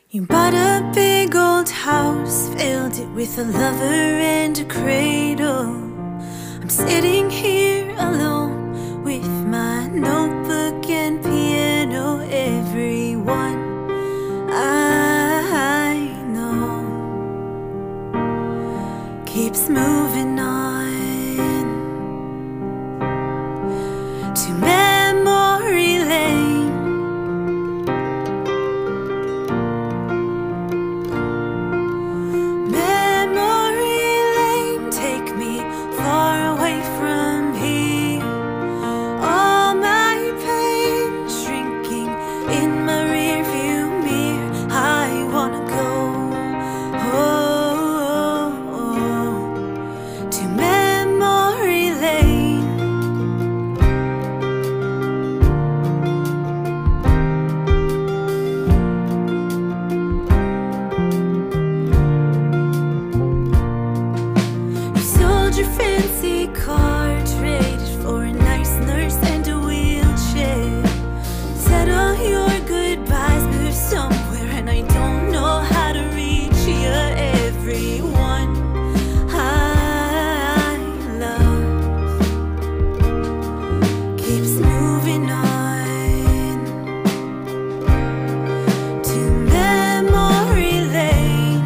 You bought a big old house, filled it with a lover and a cradle. I'm sitting here alone with my notebook and piano. Everyone I know keeps moving on to memory lane. Your fancy car, traded for a nice nurse and a wheelchair. Said all your goodbyes, moved somewhere, and I don't know how to reach you. Everyone I love keeps moving on to memory lane.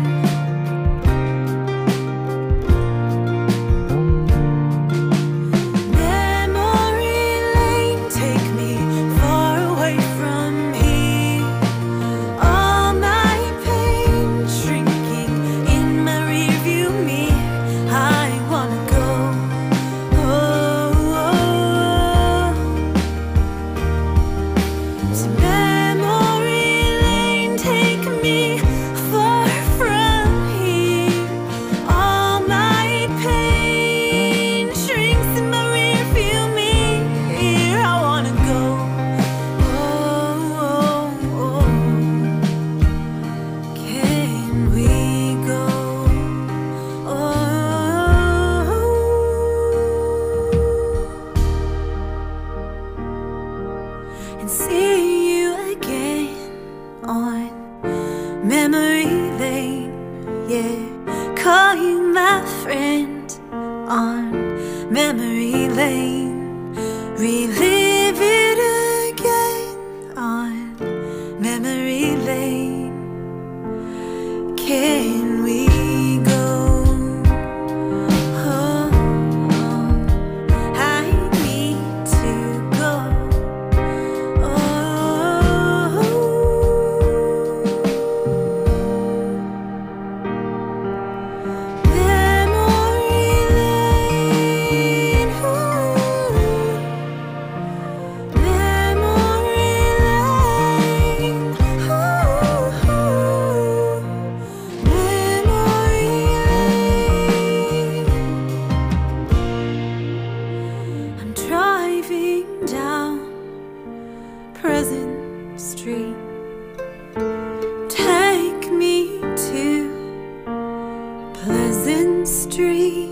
And see you again on memory lane. Yeah, call you my friend on memory lane. Relive it again on memory lane. Can we go? Driving down Pleasant Street, take me to Pleasant Street.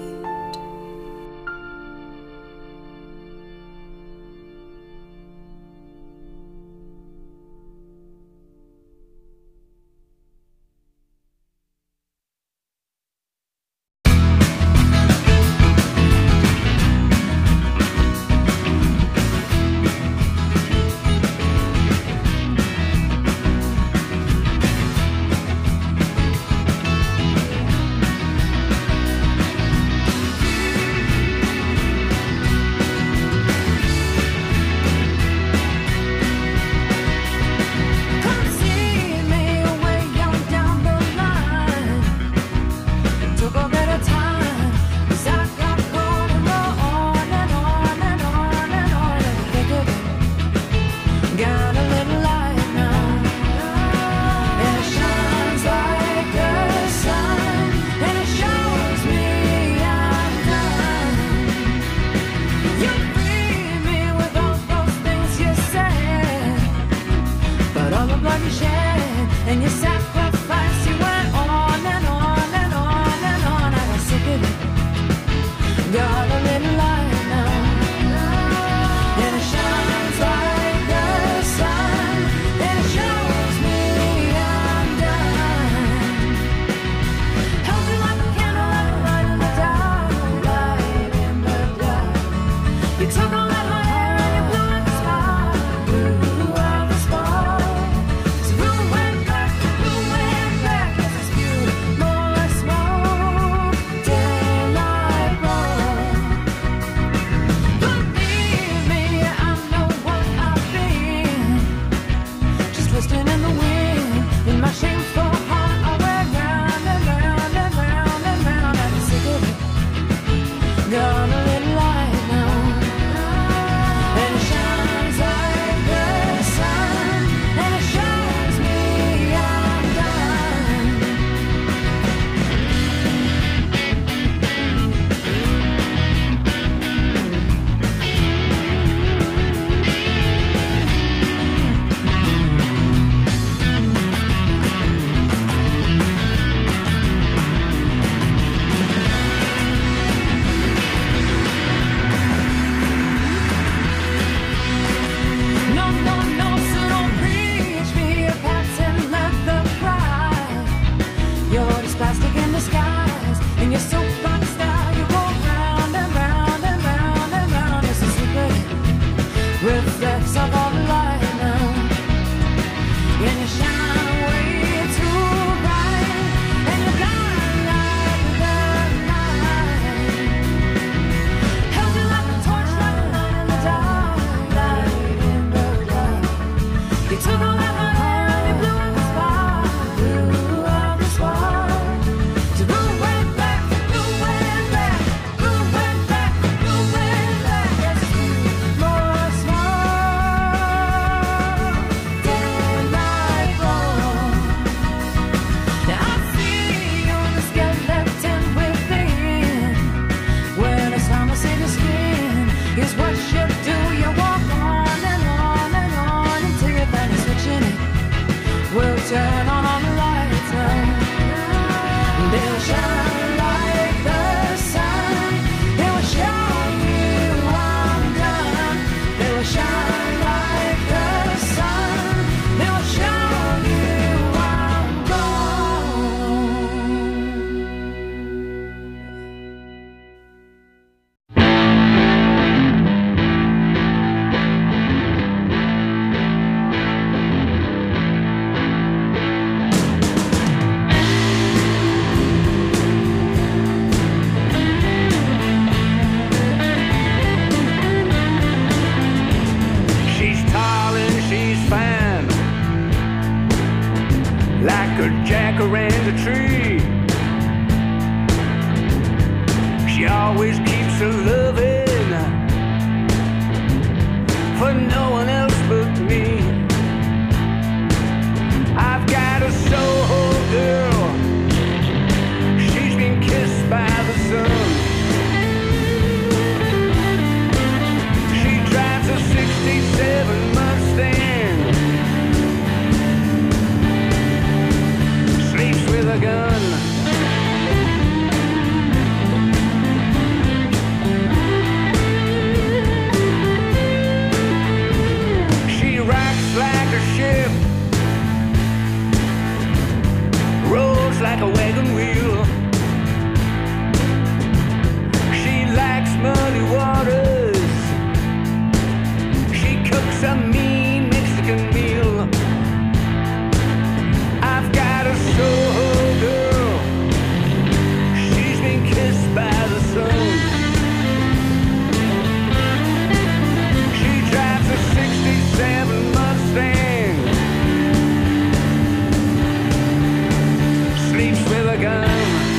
plastic in disguise. In your soapbox style, you go round and round and round and round. It's a secret reflex of all the light now. And you shine way too bright, and you got like the night. Held you like a torch, like a light in the dark, light in the dark. You took away my hand, you blew up the spark, blew up the spark. To go way back, go way back, go way back, go way back. Yes, more small, daylight glow. Now I see you in the skeleton within. When it's time to see the skin, here's what you do. You walk on and on and on until you find a switch in it. We'll turn on all the lights now. They'll shine like the sun. They will show you I'm done. They will shine like the sun. They will show you I'm gone. She's tall and she's fine, like a jacaranda tree. She always keeps her loving for no one else but me. I've got a Soho girl, she's been kissed by the sun. She drives a 67 Mustang, sleeps with a gun. She rocks like a ship, rolls like a wagon wheel. She likes muddy waters, she cooks a mean Mexican meal. I've got a Soho girl, she's been kissed by the sun. She drives a 67 Mustang, sleeps with a gun.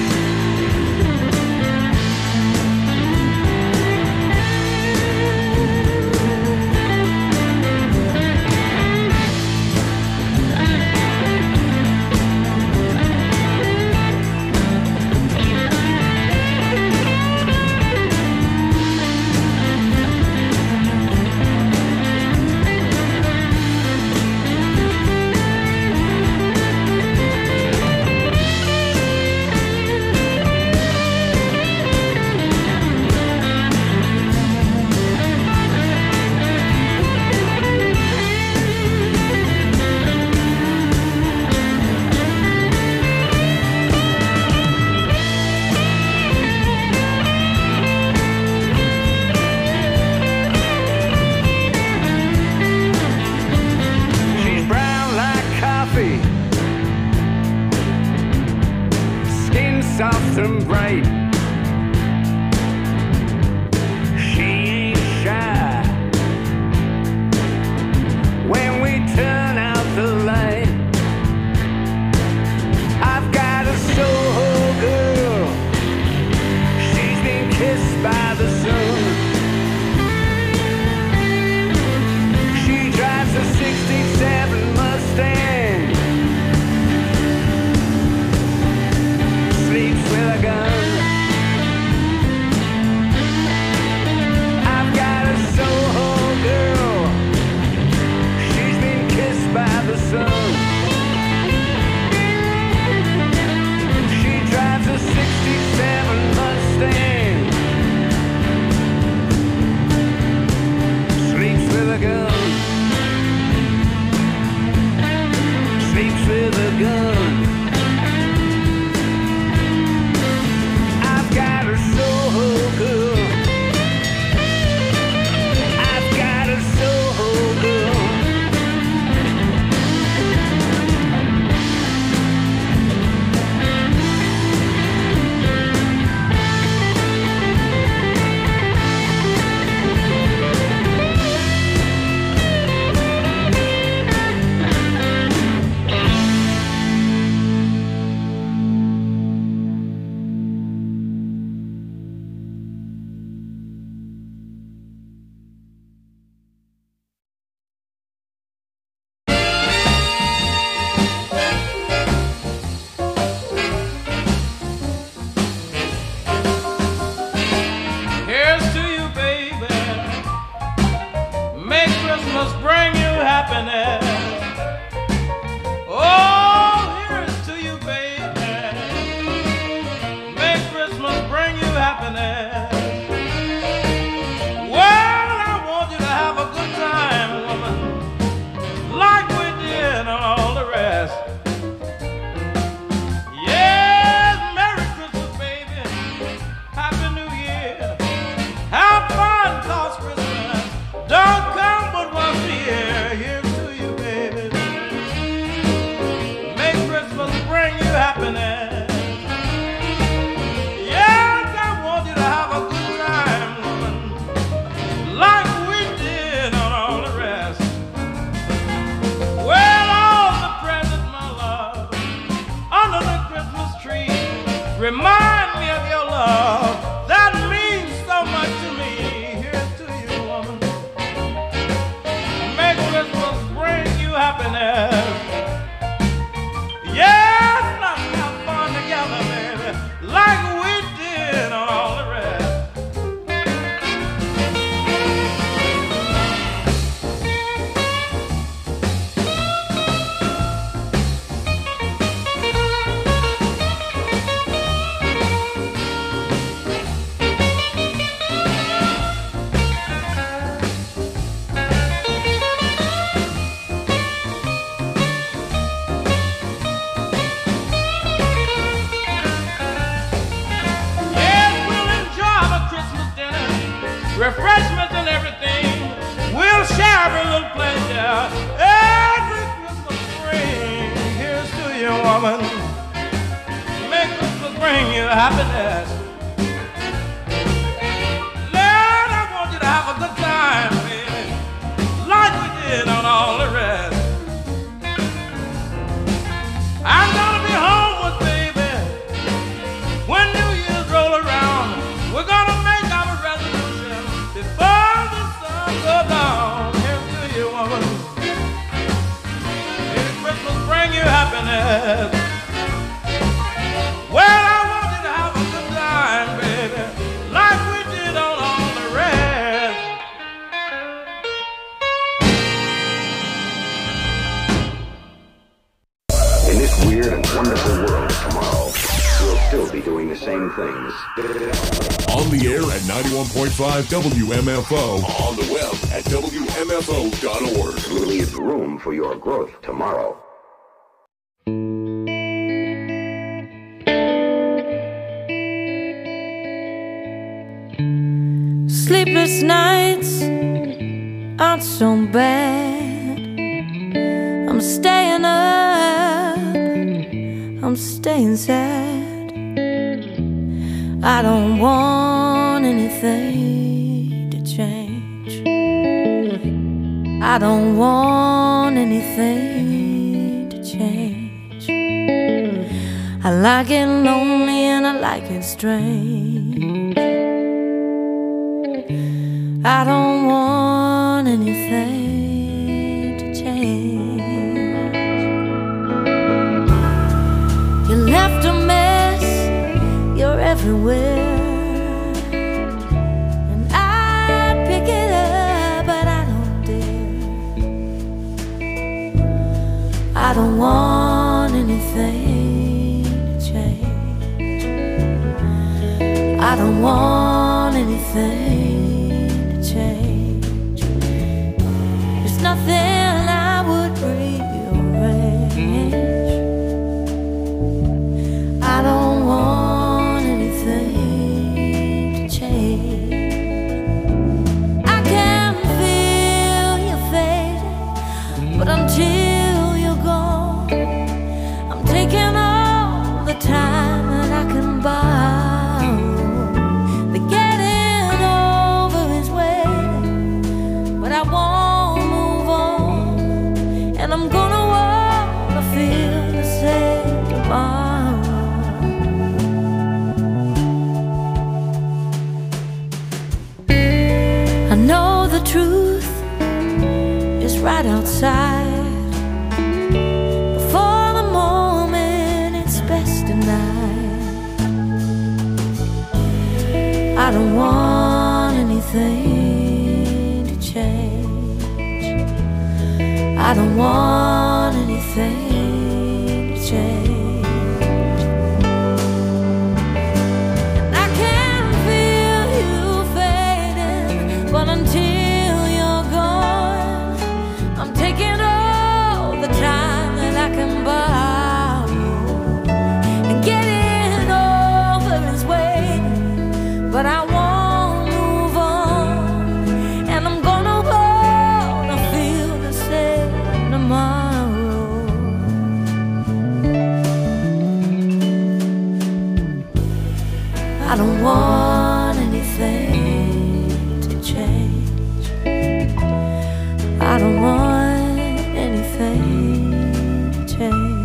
She's brown like coffee, skin soft and bright. She ain't shy when we turn out the light. I've got a Soho girl, she's been kissed by the sun. She drives a 67 Mustang, sleeps with a gun. happiness. Well, I want you to have a good time, woman, like we did on all the rest. Yes, Merry Christmas, baby. Happy New Year. Have fun, 'cause Christmas don't come but once a year. Here's to you, baby. Make Christmas bring you happiness. Yes, I want you to have a good time, woman, like we did on all the rest. Well, all the presents, my love, under the Christmas tree remind me of your love. That means so much to me. Here's to you, woman. Make Christmas bring you happiness. Yes, let's have fun together, baby, like we did on all the rest. Yes, we'll enjoy the Christmas dinner, refreshments and everything. We'll share every little pleasure every Christmas spring. Here's to you, woman. Make Christmas bring you happiness. Lord, I want you to have a good time, baby, like we did on all the rest. I'm gonna be home with baby when New Year's roll around. We're gonna make our resolution before the sun goes down. Here's to you, woman. May Christmas bring you happiness. Well, I want you to have a good time, baby, like we did on all the rest. In this weird and wonderful world of tomorrow, we'll still be doing the same things. On the air at 91.5 WMFO. On the web at WMFO.org. Leave room for your growth tomorrow. Sleepless nights aren't so bad. I'm staying up, I'm staying sad. I don't want anything to change. I don't want anything to change. I like it lonely and I like it strange. I don't want anything to change. You left a mess, you're everywhere, and I pick it up, but I don't dare. I don't want anything to change. I don't want anything change. There's nothing I would rearrange. I don't want anything to change. I can feel you fading, but until you're gone, I'm taking all the time that I can buy. I'm gonna wanna feel the same tomorrow. I know the truth is right outside. Before the moment it's best denied. I don't want anything to change. I don't want anything to change. I can feel I don't want anything to change. I don't want anything to change.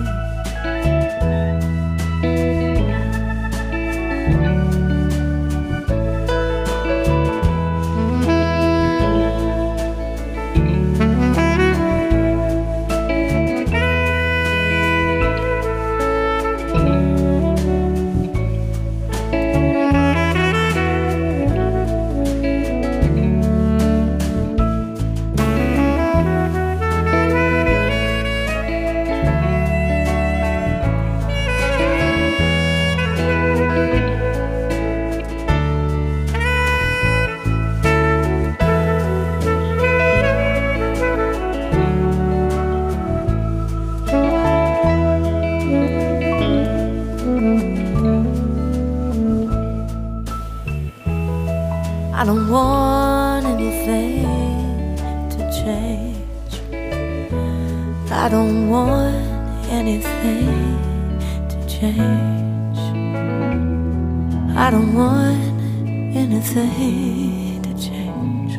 I don't want anything to change. I don't want anything to change. I don't want anything to change.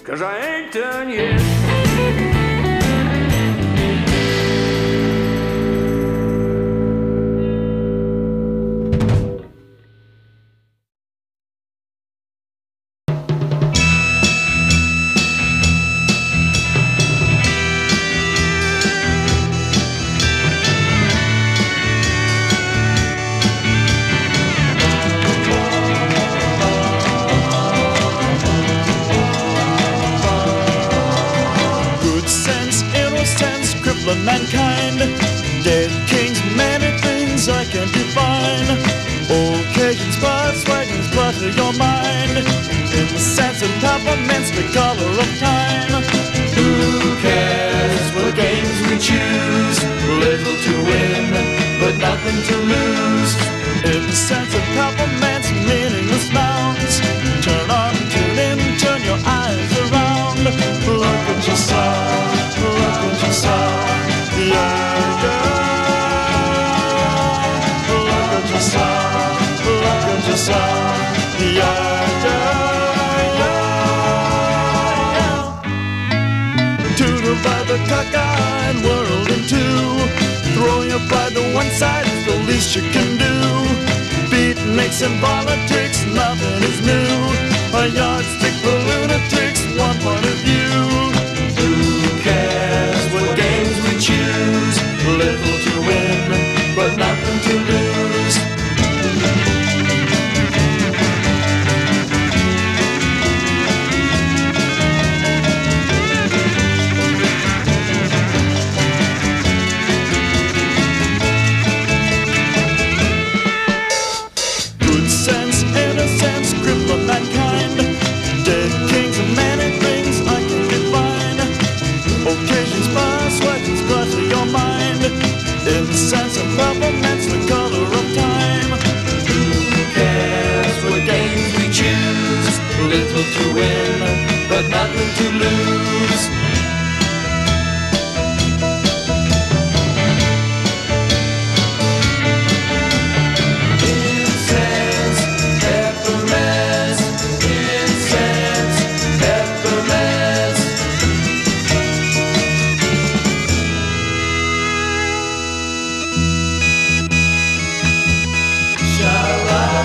'cause I ain't done yet. Mankind, dead kings, many things I can't define. Occasions, spots, wagons, clutter your mind. Incense and peppermints, the color of time. Who cares what games we choose? Little to win, but nothing to lose. Incense and peppermints, meaningless nouns. Turn on, tune in, turn your eyes around. Look at yourself, look at yourself. Yeah, yeah. Look at yourself, look at yourself. Yeah, yeah, yeah. Tutored by the cockeyed world in two. Throw your pride to one side is the least you can do. Beatniks and politics, nothing is new. A yardstick for lunatics, one point of view. Who cares what games we choose? Little to win, but nothing to lose. Good sense, innocence, cripple mankind. Dead kings and many things I can define. Occasions pass, wagons clutter your mind. Incense and peppermints, the color of time. Who cares what games we choose? Little to win, but nothing to lose. Incense, peppermints, incense, peppermints.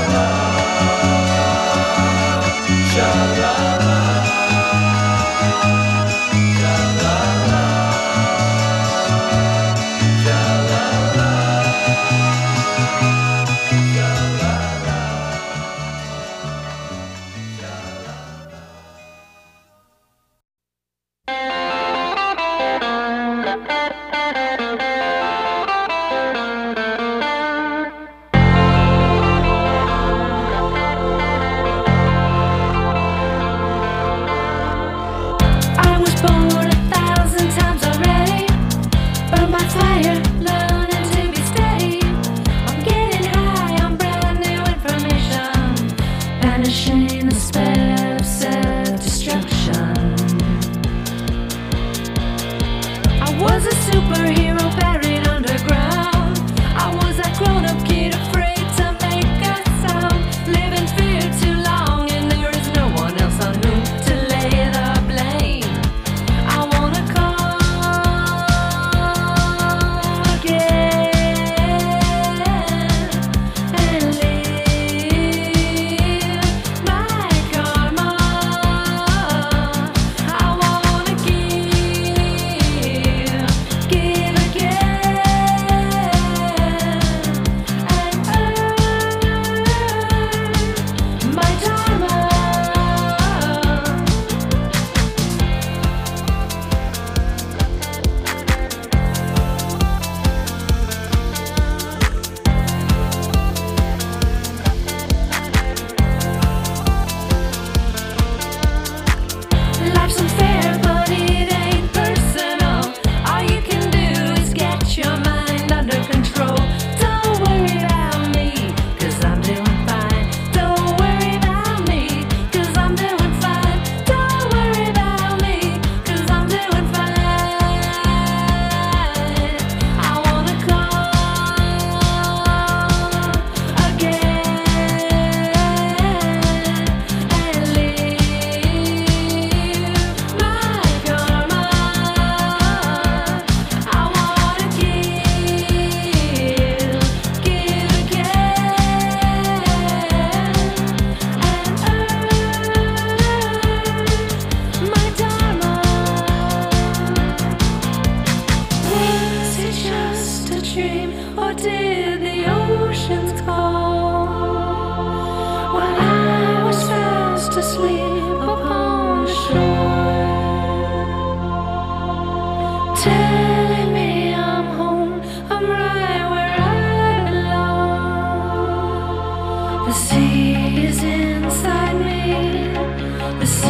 Sha-la-la, sha-la-la.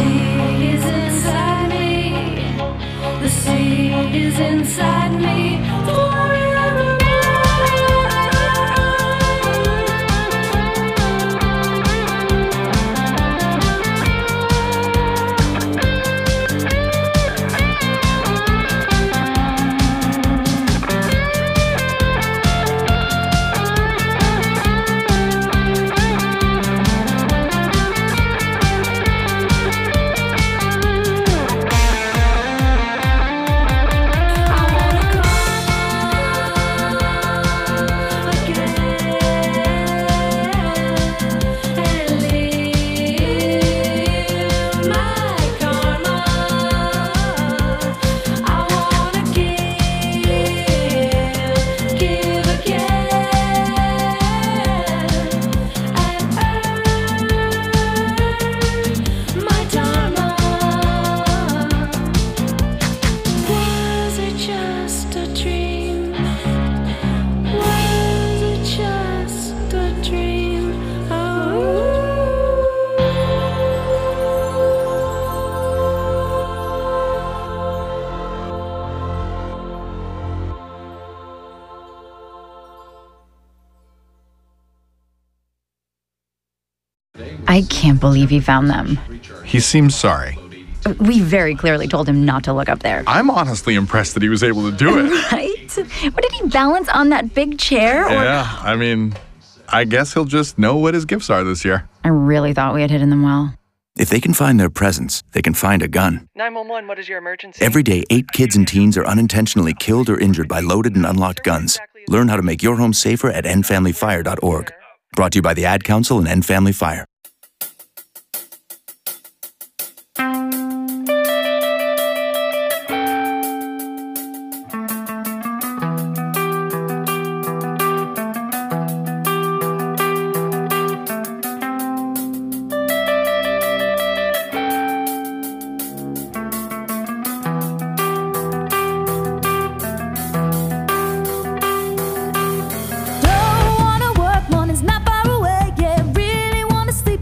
sea is inside me. The sea is inside me. Forever. I can't believe he found them. He seems sorry. We very clearly told him not to look up there. I'm honestly impressed that he was able to do it. Right? What, did he balance on that big chair? Yeah, I mean, I guess he'll just know what his gifts are this year. I really thought we had hidden them well. If they can find their presents, they can find a gun. 911, what is your emergency? Every day, 8 kids and teens are unintentionally killed or injured by loaded and unlocked guns. Learn how to make your home safer at endfamilyfire.org. Brought to you by the Ad Council and End Family Fire. Don't wanna work, money's not far away. Yeah, really wanna see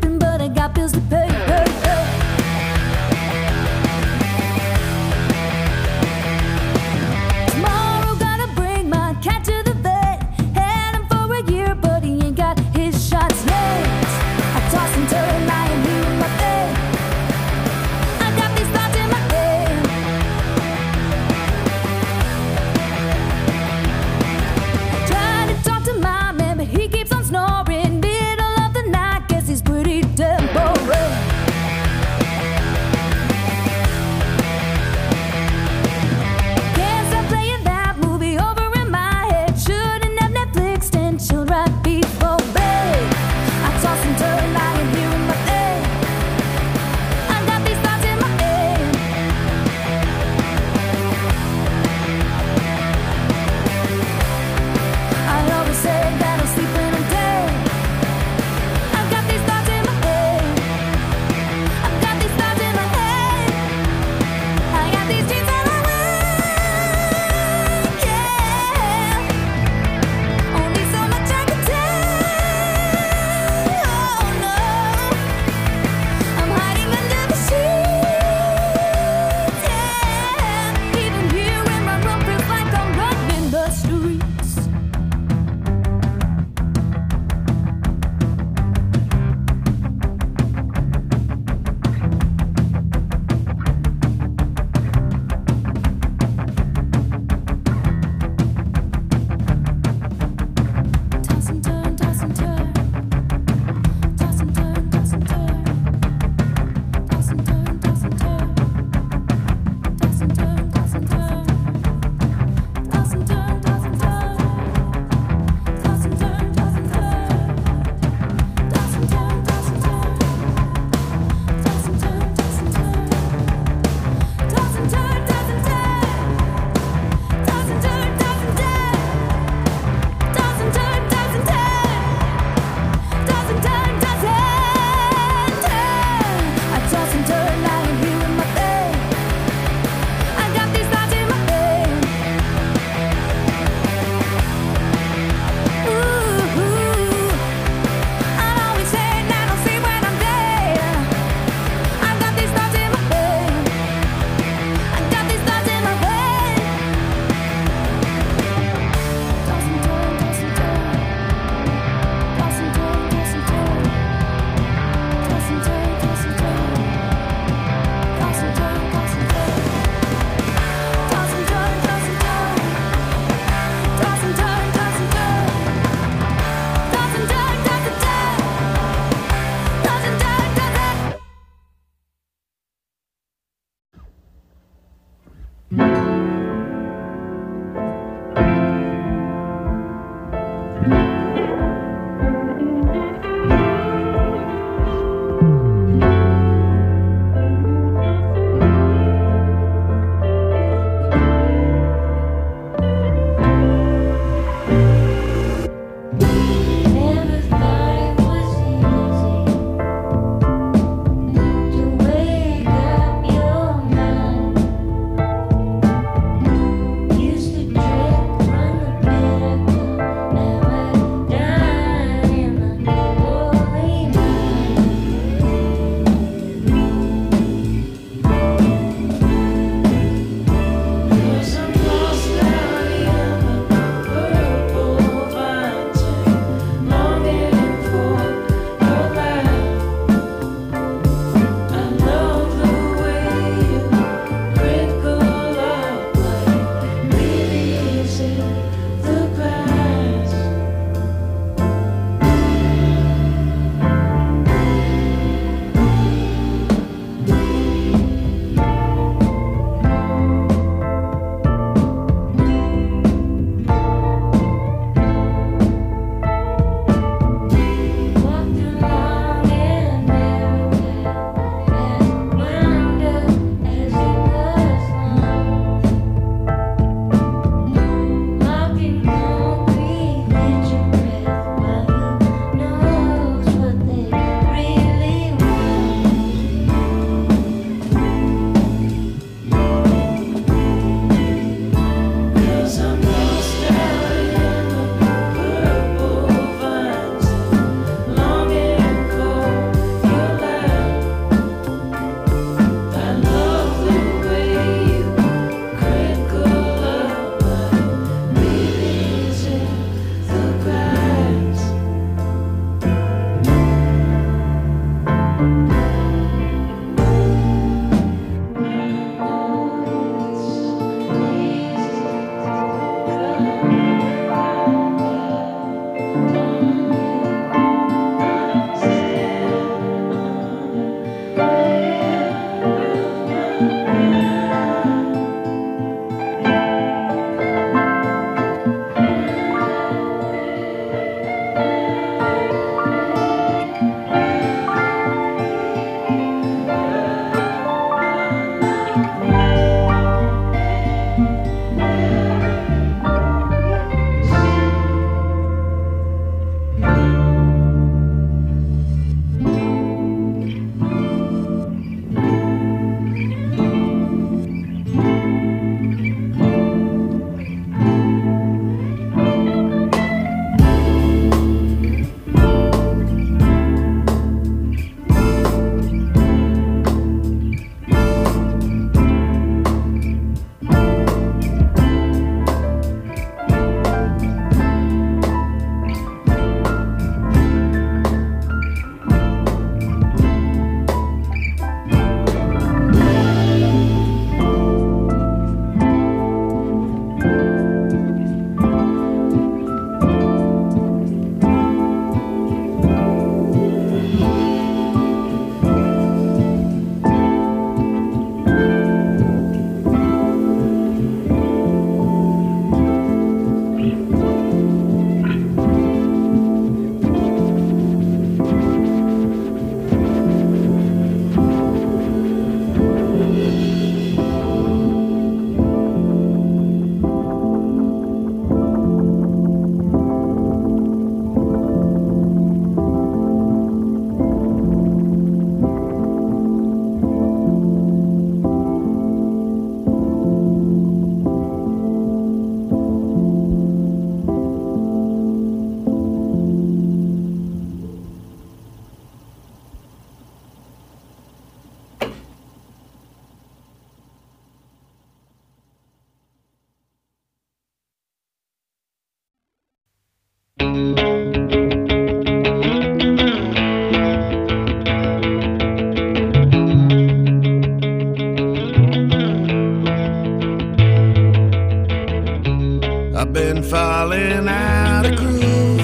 I've been falling out of groove.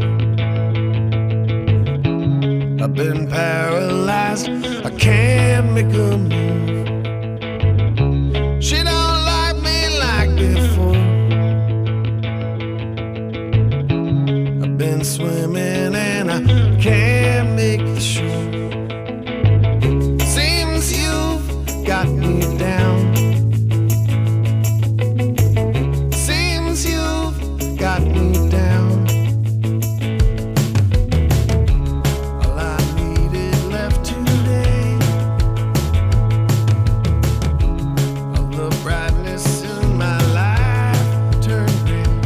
I've been paralyzed. I can't make a move. She don't like got me down. Seems you've got me down. All I needed left today, all the brightness in my life turned grim.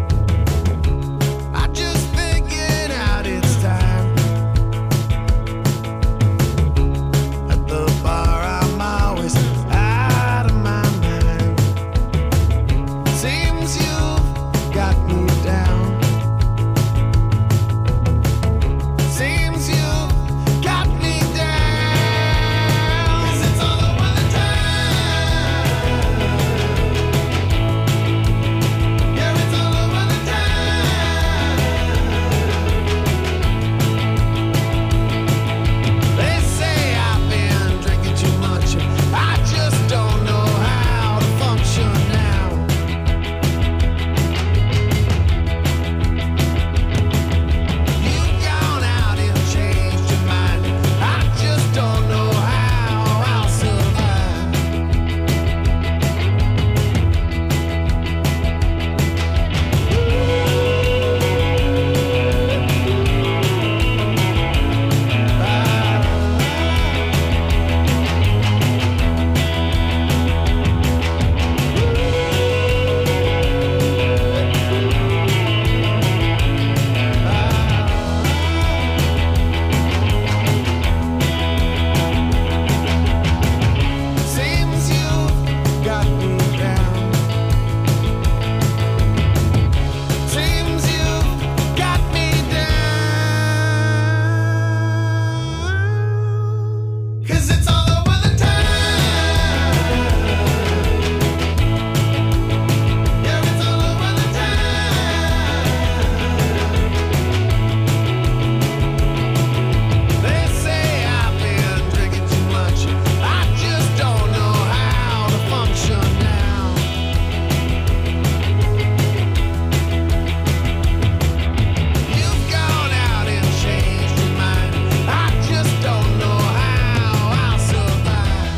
I just figured out it's time. At the bar I'm always out of my mind. Seems you've got me down. Seems you've got me down. 'Cause it's all over the time. Yeah, it's all over the time. They say I've been drinking too much. I just don't know how to function now. You've gone out and changed your mind. I just don't know how I'll survive. Seems you've got me down. Seems you've got me down. 'Cause it's all over the time. Yeah, it's all over the time. They say I've been drinking too much. I just don't know how to function now. You've gone out and changed your mind. I just don't know how I'll survive.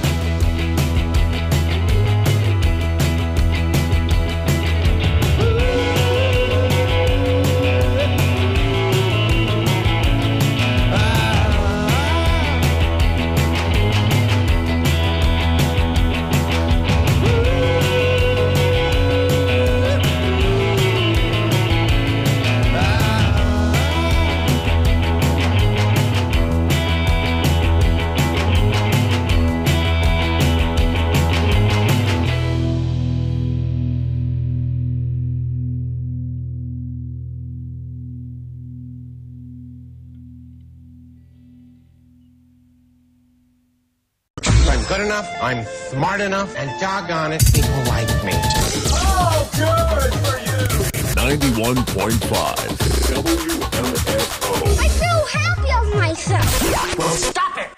I'm good enough, I'm smart enough, and doggone it, people like me. 91.5 WMFO. I feel happy of myself. Well, stop it!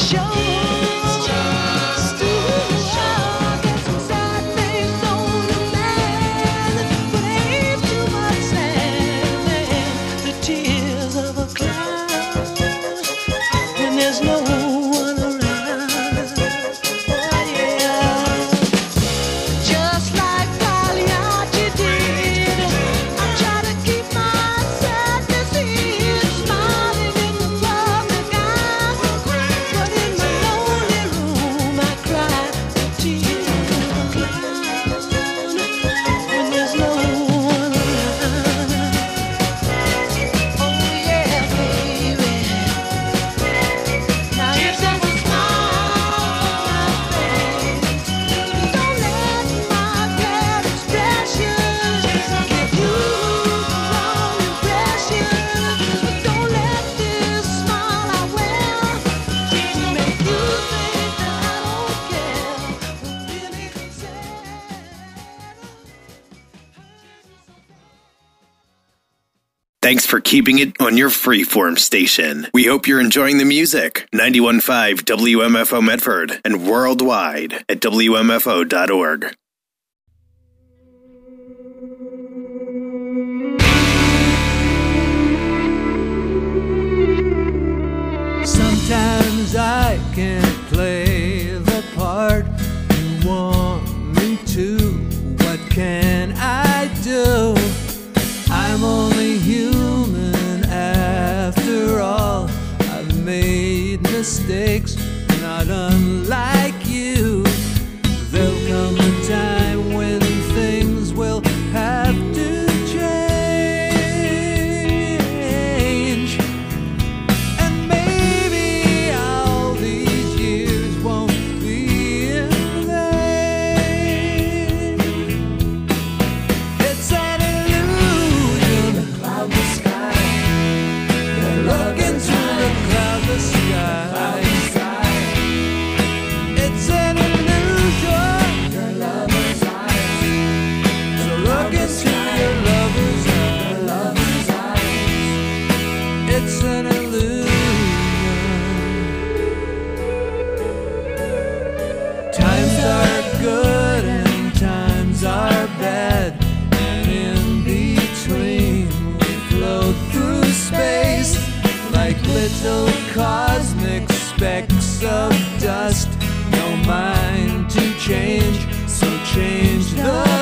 Thanks for keeping it on your freeform station. We hope you're enjoying the music. 91.5 WMFO Medford and worldwide at WMFO.org. Sometimes I can't play the part you want me to. What can I do? I'm only human after all. I've made mistakes, not unlike you. There'll come a time when things will have to change. And maybe all these years won't be in vain. It's an illusion. Cloudless sky. Look into the cloudless sky. It's an illusion. Your lover's eyes. So look into your lover's eyes. It's an illusion. Times are good and times are bad, and in between we float through space like little cosmic specks of dust. No mind to change, so change the